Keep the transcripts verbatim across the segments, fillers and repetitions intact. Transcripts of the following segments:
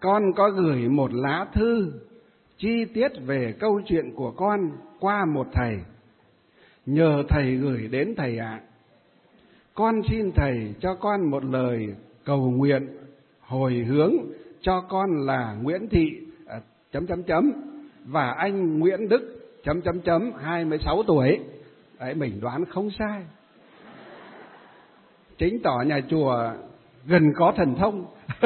con có gửi một lá thư chi tiết về câu chuyện của con qua một thầy. Nhờ thầy gửi đến thầy ạ. À. Con xin thầy cho con một lời cầu nguyện hồi hướng cho con là Nguyễn Thị à, chấm chấm chấm và anh Nguyễn Đức chấm chấm chấm hai mươi sáu tuổi. Đấy, mình đoán không sai. Chứng tỏ nhà chùa gần có thần thông.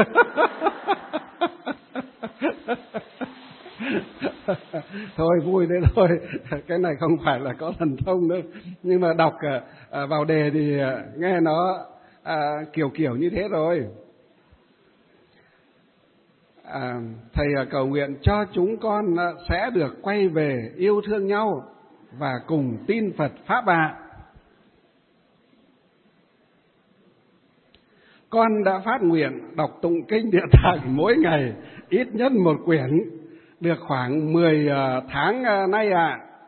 Thôi vui đấy thôi, cái này không phải là có thần thông nữa, nhưng mà đọc à, vào đề thì nghe nó à, kiểu kiểu như thế rồi. À, thầy cầu nguyện cho chúng con sẽ được quay về yêu thương nhau và cùng tin Phật Pháp ạ. Con đã phát nguyện đọc tụng kinh Địa Tạng mỗi ngày ít nhất một quyển được khoảng mười tháng nay ạ. À.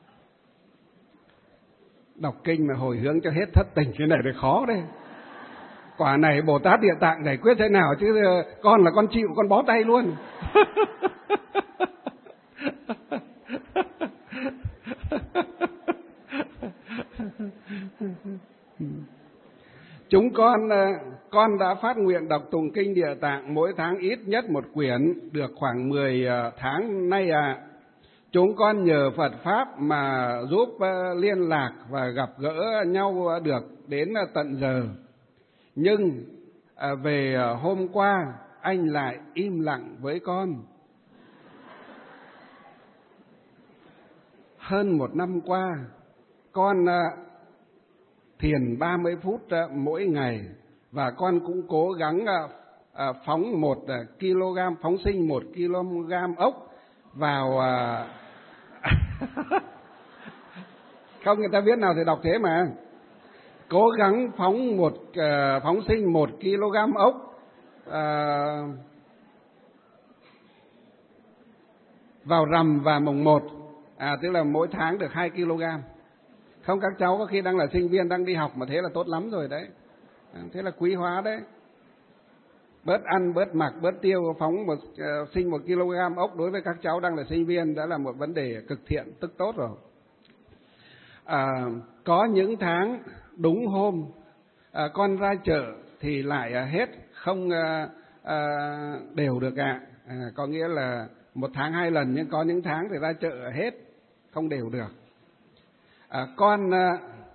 Đọc kinh mà hồi hướng cho hết thất tình cái này thì khó đấy. Quả này Bồ Tát Địa Tạng giải quyết thế nào chứ con là con chịu, con bó tay luôn. Chúng con con đã phát nguyện đọc tụng kinh Địa Tạng mỗi tháng ít nhất một quyển được khoảng mười tháng nay ạ. À. Chúng con nhờ Phật Pháp mà giúp liên lạc và gặp gỡ nhau được đến tận giờ. Nhưng về hôm qua anh lại im lặng với con. Hơn một năm qua, con thiền ba mươi phút mỗi ngày và con cũng cố gắng phóng một kg, phóng sinh một kg ốc vào. Không, người ta viết nào thì đọc thế mà. Cố gắng phóng một phóng sinh một kg ốc à, vào rằm và mùng một, à, tức là mỗi tháng được hai ki lô gam. Không, các cháu có khi đang là sinh viên, đang đi học mà thế là tốt lắm rồi đấy. À, thế là quý hóa đấy. Bớt ăn, bớt mặc, bớt tiêu, phóng một uh, sinh một kg ốc đối với các cháu đang là sinh viên đã là một vấn đề cực thiện, tức tốt rồi. À, có những tháng đúng hôm à, con ra chợ thì lại à, hết, không à, à, đều được ạ. À. À, có nghĩa là một tháng hai lần, nhưng có những tháng thì ra chợ hết, không đều được. À, con à,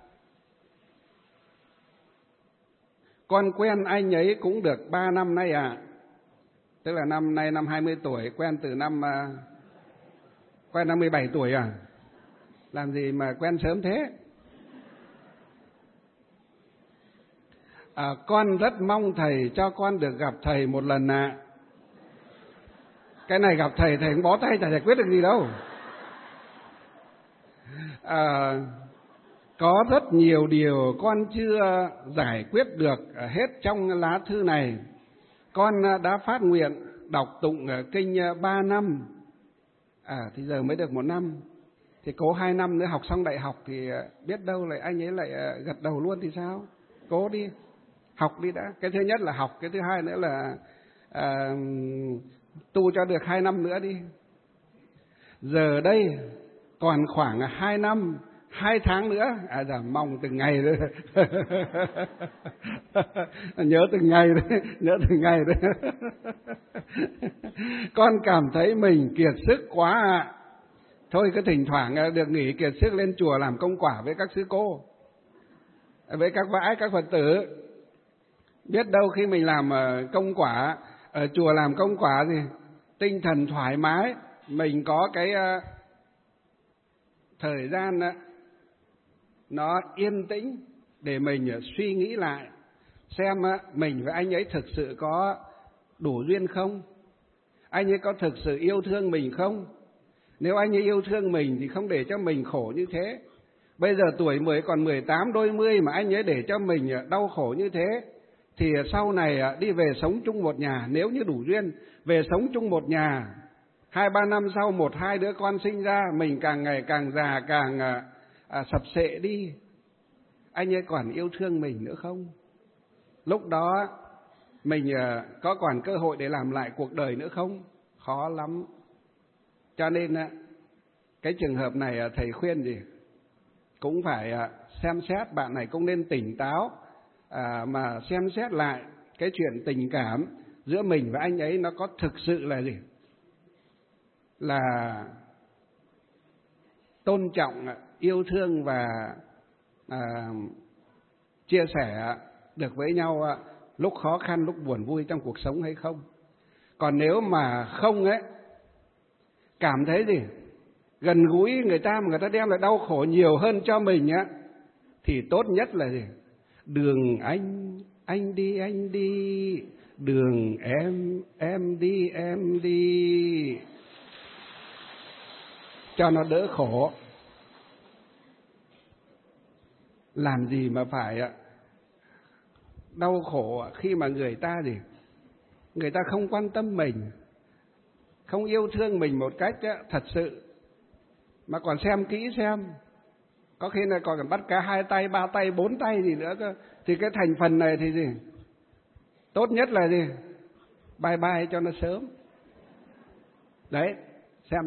con quen anh ấy cũng được ba năm nay ạ. À. Tức là năm nay năm hai mươi tuổi, quen từ năm à, quen năm mười bảy tuổi à. Làm gì mà quen sớm thế? À, con rất mong thầy cho con được gặp thầy một lần ạ. À. Cái này gặp thầy, thầy cũng bó tay, chả giải quyết được gì đâu. À, có rất nhiều điều con chưa giải quyết được hết trong lá thư này. Con đã phát nguyện đọc tụng kinh ba năm, à thì giờ mới được một năm. Thì cố hai năm nữa học xong đại học thì biết đâu lại anh ấy lại gật đầu luôn thì sao? Cố đi, học đi đã. Cái thứ nhất là học, cái thứ hai nữa là à, tu cho được hai năm nữa đi. Giờ đây còn khoảng hai năm, hai tháng nữa, à dạ mong từng ngày đấy. Nhớ từng ngày đấy, nhớ từng ngày đấy. Con cảm thấy mình kiệt sức quá ạ. À. Thôi cứ thỉnh thoảng được nghỉ kiệt sức lên chùa làm công quả với các sư cô, với các vãi, các Phật tử. Biết đâu khi mình làm công quả, ở chùa làm công quả thì tinh thần thoải mái, mình có cái thời gian nó yên tĩnh để mình suy nghĩ lại xem mình với anh ấy thực sự có đủ duyên không, anh ấy có thực sự yêu thương mình không. Nếu anh ấy yêu thương mình thì không để cho mình khổ như thế. Bây giờ tuổi mới còn mười tám đôi mươi mà anh ấy để cho mình đau khổ như thế, thì sau này đi về sống chung một nhà, nếu như đủ duyên về sống chung một nhà, hai ba năm sau một hai đứa con sinh ra, mình càng ngày càng già, càng à, sập sệ đi, anh ấy còn yêu thương mình nữa không? Lúc đó mình có còn cơ hội để làm lại cuộc đời nữa không? Khó lắm. Cho nên cái trường hợp này thầy khuyên gì? Cũng phải xem xét, bạn này cũng nên tỉnh táo à, mà xem xét lại cái chuyện tình cảm giữa mình và anh ấy nó có thực sự là gì? Là tôn trọng, yêu thương và à, chia sẻ được với nhau lúc khó khăn, lúc buồn vui trong cuộc sống hay không. Còn nếu mà không ấy, cảm thấy gì gần gũi người ta mà người ta đem lại đau khổ nhiều hơn cho mình á, thì tốt nhất là gì? Đường anh, anh đi anh đi, đường em, em đi em đi, cho nó đỡ khổ. Làm gì mà phải đau khổ khi mà người ta gì? Người ta không quan tâm mình, không yêu thương mình một cách thật sự, mà còn xem kỹ xem, có khi là còn bắt cá hai tay, ba tay, bốn tay gì nữa cơ. Thì cái thành phần này thì gì? Tốt nhất là gì? Bye bye cho nó sớm. Đấy, xem.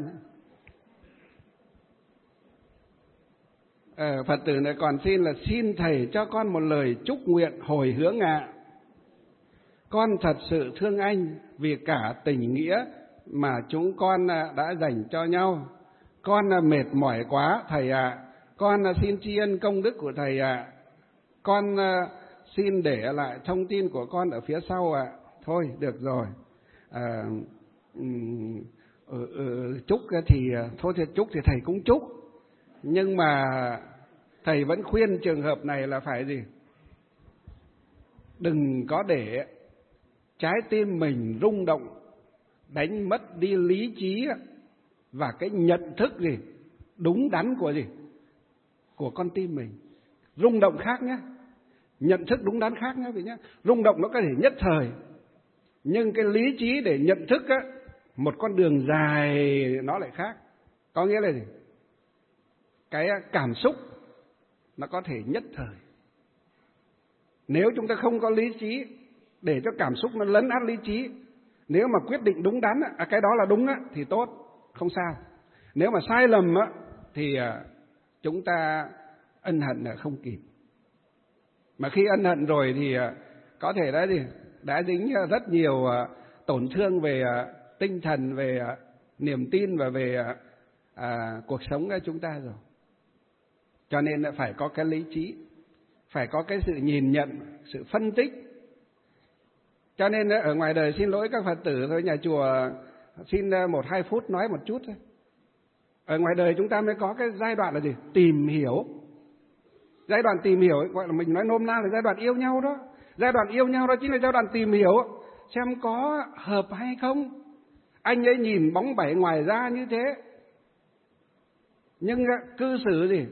Ờ, Phật tử này còn xin là xin thầy cho con một lời chúc nguyện hồi hướng ạ. Con thật sự thương anh vì cả tình nghĩa mà chúng con đã dành cho nhau. Con mệt mỏi quá thầy ạ. Con xin tri ân công đức của thầy ạ. Con xin để lại thông tin của con ở phía sau ạ. Thôi được rồi. À, um, ừ, ừ, chúc thì thôi thì chúc thì thầy cũng chúc. Nhưng mà thầy vẫn khuyên trường hợp này là phải gì? Đừng có để trái tim mình rung động, đánh mất đi lý trí và cái nhận thức gì đúng đắn của gì của con tim mình. Rung động khác nhé, nhận thức đúng đắn khác nhé vị nhé. Rung động nó có thể nhất thời, nhưng cái lý trí để nhận thức á, một con đường dài nó lại khác. Có nghĩa là gì? Cái cảm xúc nó có thể nhất thời. Nếu chúng ta không có lý trí để cho cảm xúc nó lấn át lý trí, nếu mà quyết định đúng đắn à, cái đó là đúng á, thì tốt, không sao. Nếu mà sai lầm á, thì chúng ta ân hận là không kịp. Mà khi ân hận rồi thì có thể đã gì đã dính rất nhiều tổn thương về tinh thần, về niềm tin và về à, cuộc sống của chúng ta rồi. Cho nên là phải có cái lý trí, phải có cái sự nhìn nhận, sự phân tích. Cho nên ở ngoài đời xin lỗi các Phật tử thôi, nhà chùa xin một hai phút nói một chút thôi. Ở ngoài đời chúng ta mới có cái giai đoạn là gì? Tìm hiểu. Giai đoạn tìm hiểu ấy, gọi là mình nói nôm na là giai đoạn yêu nhau đó. Giai đoạn yêu nhau đó chính là giai đoạn tìm hiểu, xem có hợp hay không. Anh ấy nhìn bóng bẩy ngoài ra như thế, nhưng cư xử gì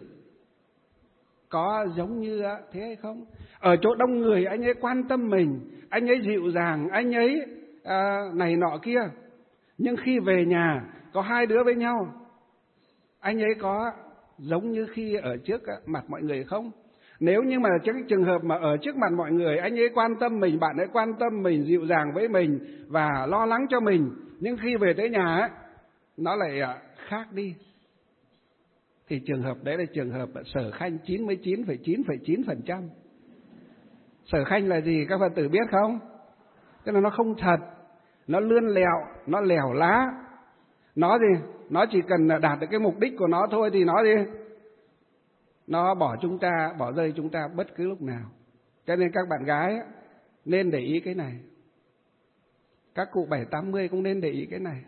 có giống như thế hay không? Ở chỗ đông người anh ấy quan tâm mình, anh ấy dịu dàng, anh ấy à, này nọ kia. Nhưng khi về nhà có hai đứa với nhau, anh ấy có giống như khi ở trước mặt mọi người không? Nếu như mà trong cái trường hợp mà ở trước mặt mọi người anh ấy quan tâm mình, bạn ấy quan tâm mình, dịu dàng với mình và lo lắng cho mình, nhưng khi về tới nhà ấy, nó lại khác đi, thì trường hợp đấy là trường hợp sở khanh chín mươi chín phẩy chín phẩy chín phần trăm. Sở khanh là gì các Phật tử biết không? Tức là nó không thật, nó lươn lẹo, nó lèo lá. Nó gì? Nó chỉ cần đạt được cái mục đích của nó thôi thì nó gì? Nó bỏ chúng ta, bỏ rơi chúng ta bất cứ lúc nào. Cho nên các bạn gái nên để ý cái này. Các cụ bảy tám mươi cũng nên để ý cái này.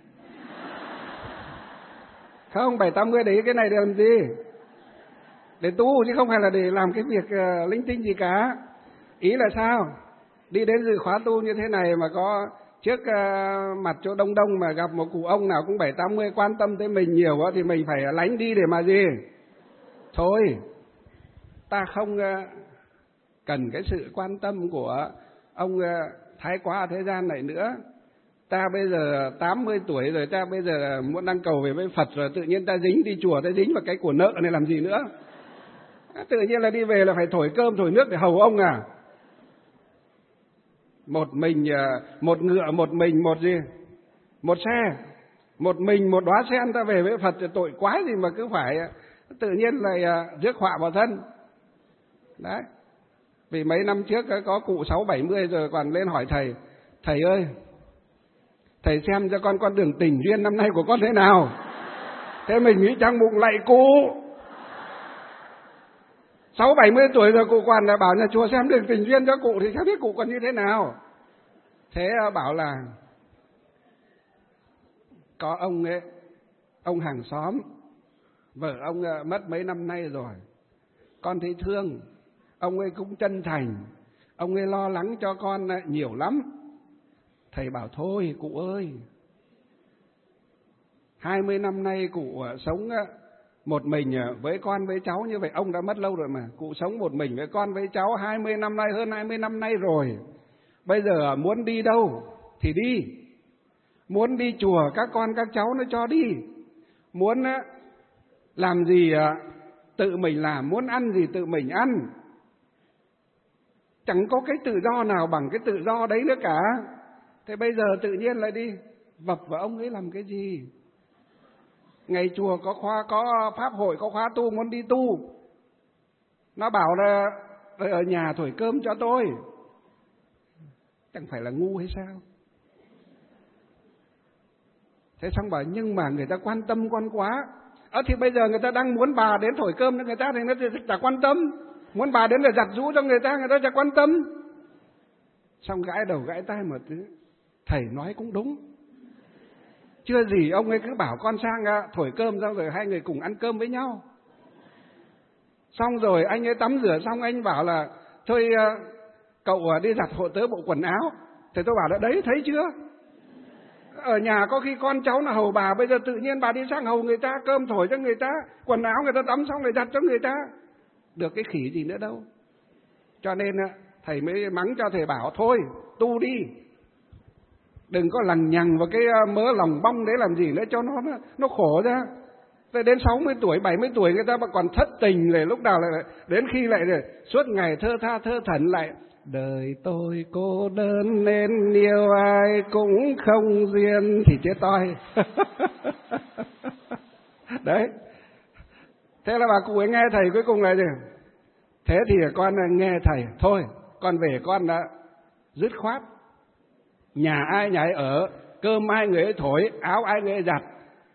Không, bảy tám mươi để ý cái này để làm gì? Để tu chứ không phải là để làm cái việc uh, linh tinh gì cả. Ý là sao? Đi đến dự khóa tu như thế này mà có trước uh, mặt chỗ đông đông mà gặp một cụ ông nào cũng bảy tám mươi quan tâm tới mình nhiều quá thì mình phải lánh đi để mà gì? Thôi, ta không uh, cần cái sự quan tâm của ông uh, thái quá thế gian này nữa. Ta bây giờ tám mươi tuổi rồi, ta bây giờ muốn đăng cầu về với Phật rồi, tự nhiên ta dính đi chùa, ta dính vào cái của nợ này làm gì nữa? Tự nhiên là đi về là phải thổi cơm thổi nước để hầu ông à? Một mình, một ngựa, một mình, một gì? Một xe. Một mình, một đóa sen ta về với Phật, tội quái gì mà cứ phải tự nhiên lại rước họa vào thân. Đấy. Vì mấy năm trước có cụ sáu bảy mươi rồi còn lên hỏi thầy, thầy ơi, thầy xem cho con con đường tình duyên năm nay của con thế nào. Thế mình nghĩ trong bụng lạy cụ, sáu bảy mươi tuổi rồi cụ còn là bảo nhà chùa xem đường tình duyên cho cụ thì chẳng biết cụ còn như thế nào. Thế bảo là có ông ấy, ông hàng xóm, vợ ông mất mấy năm nay rồi, con thấy thương, ông ấy cũng chân thành, ông ấy lo lắng cho con nhiều lắm. Thầy bảo thôi cụ ơi, hai mươi năm nay cụ sống một mình với con với cháu như vậy, ông đã mất lâu rồi mà, cụ sống một mình với con với cháu hai mươi năm nay, hơn hai mươi năm nay rồi. Bây giờ muốn đi đâu thì đi, muốn đi chùa các con các cháu nó cho đi, muốn làm gì tự mình làm, muốn ăn gì tự mình ăn. Chẳng có cái tự do nào bằng cái tự do đấy nữa cả. Thế bây giờ tự nhiên lại đi vập vào ông ấy làm cái gì? Ngày chùa có khóa, có pháp hội, có khóa tu, muốn đi tu, nó bảo là ở nhà thổi cơm cho tôi. Chẳng phải là ngu hay sao? Thế xong bảo nhưng mà người ta quan tâm con quá. Ờ thì bây giờ người ta đang muốn bà đến thổi cơm cho người ta thì nó chả quan tâm. Muốn bà đến để giặt giũ cho người ta, người ta chả quan tâm. Xong gãi đầu gãi tai một thứ, thầy nói cũng đúng. Chưa gì ông ấy cứ bảo con sang thổi cơm, xong rồi hai người cùng ăn cơm với nhau. Xong rồi anh ấy tắm rửa xong anh bảo là thôi cậu đi giặt hộ tớ bộ quần áo. Thì tôi bảo là đấy, thấy chưa? Ở nhà có khi con cháu là hầu bà, bây giờ tự nhiên bà đi sang hầu người ta, cơm thổi cho người ta, quần áo người ta tắm xong rồi giặt cho người ta. Được cái khỉ gì nữa đâu. Cho nên thầy mới mắng cho thầy bảo thôi tu đi, đừng có lằng nhằng vào cái mớ lòng bong đấy làm gì nữa cho nó nó khổ ra. Tới đến sáu mươi tuổi, bảy mươi tuổi người ta mà còn thất tình, rồi lúc nào lại đến khi lại rồi suốt ngày thơ tha thơ thẩn lại đời tôi cô đơn nên yêu ai cũng không duyên thì chết toi. Đấy. Thế là bà cụ ấy nghe thầy cuối cùng là gì? Thế thì con nghe thầy, thôi con về con đã dứt khoát. Nhà ai nhà ấy ở, cơm ai người ấy thổi, áo ai người ấy giặt.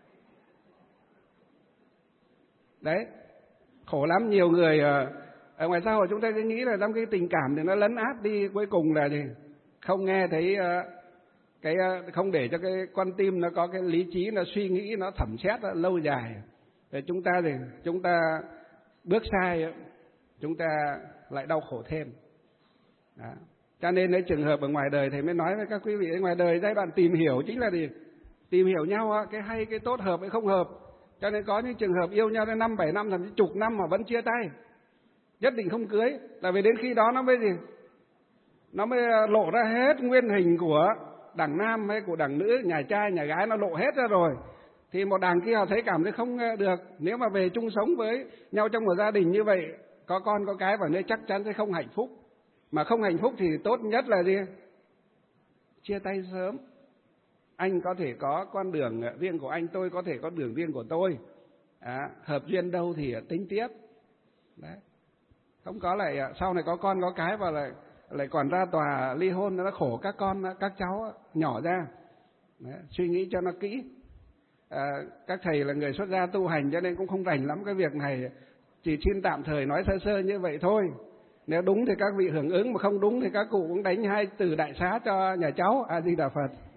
Đấy, khổ lắm. Nhiều người ở ngoài xã hội chúng ta cứ nghĩ là trong cái tình cảm thì nó lấn át đi, cuối cùng là gì? Không nghe thấy cái, không để cho cái con tim nó có cái lý trí, nó suy nghĩ, nó thẩm xét nó lâu dài. Để chúng ta thì chúng ta bước sai, chúng ta lại đau khổ thêm. Đó. Cho nên cái trường hợp ở ngoài đời thầy mới nói với các quý vị, ở ngoài đời giai đoạn tìm hiểu chính là gì? Tìm hiểu nhau, cái hay cái tốt, hợp hay không hợp. Cho nên có những trường hợp yêu nhau đến năm bảy năm, thậm chí chục năm mà vẫn chia tay, nhất định không cưới. Là vì đến khi đó nó mới gì? Nó mới lộ ra hết nguyên hình của đảng nam hay của đảng nữ, nhà trai nhà gái nó lộ hết ra rồi. Thì một đảng kia họ thấy cảm thấy không được. Nếu mà về chung sống với nhau trong một gia đình như vậy, có con có cái vào nơi chắc chắn sẽ không hạnh phúc. Mà không hạnh phúc thì tốt nhất là gì? Chia tay sớm. Anh có thể có con đường riêng của anh, tôi có thể có đường riêng của tôi. À, hợp duyên đâu thì tính tiếp. Đấy. Không có lại sau này có con có cái và lại lại còn ra tòa ly hôn, nó khổ các con các cháu nhỏ ra. Đấy, suy nghĩ cho nó kỹ. À, các thầy là người xuất gia tu hành cho nên cũng không rành lắm cái việc này, chỉ xin tạm thời nói sơ sơ như vậy thôi. Nếu đúng thì các vị hưởng ứng, mà không đúng thì các cụ cũng đánh hai từ đại xá cho nhà cháu. A Di Đà Phật.